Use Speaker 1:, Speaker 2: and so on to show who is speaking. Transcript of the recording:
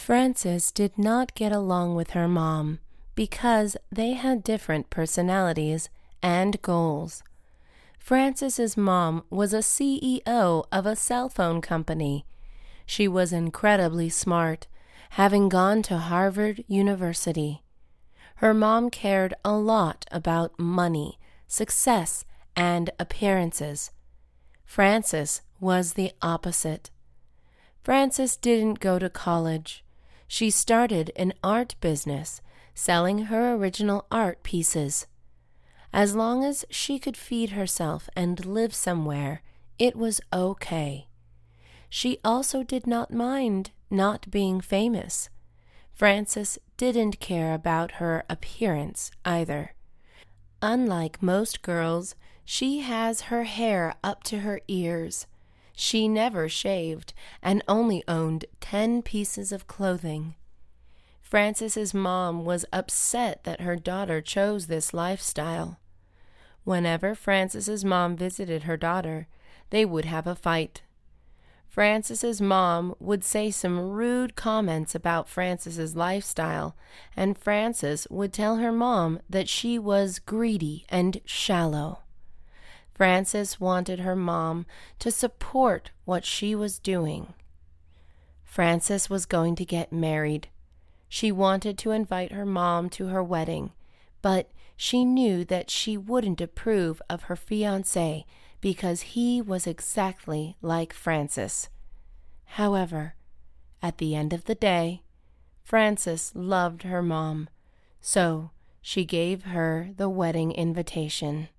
Speaker 1: Frances did not get along with her mom because they had different personalities and goals. Frances's mom was a CEO of a cell phone company. She was incredibly smart, having gone to Harvard University. Her mom cared a lot about money, success, and appearances. Frances was the opposite. Frances didn't go to college. She started an art business, selling her original art pieces. As long as she could feed herself and live somewhere, it was okay. She also did not mind not being famous. Frances didn't care about her appearance either. Unlike most girls, she has her hair up to her ears. She never shaved and only owned 10 pieces of clothing. Frances's mom was upset that her daughter chose this lifestyle. Whenever Frances's mom visited her daughter, they would have a fight. Frances's mom would say some rude comments about Frances's lifestyle, and Frances would tell her mom that she was greedy and shallow. Frances wanted her mom to support what she was doing. Frances was going to get married. She wanted to invite her mom to her wedding, but she knew that she wouldn't approve of her fiancé because he was exactly like Frances. However, at the end of the day, Frances loved her mom, so she gave her the wedding invitation.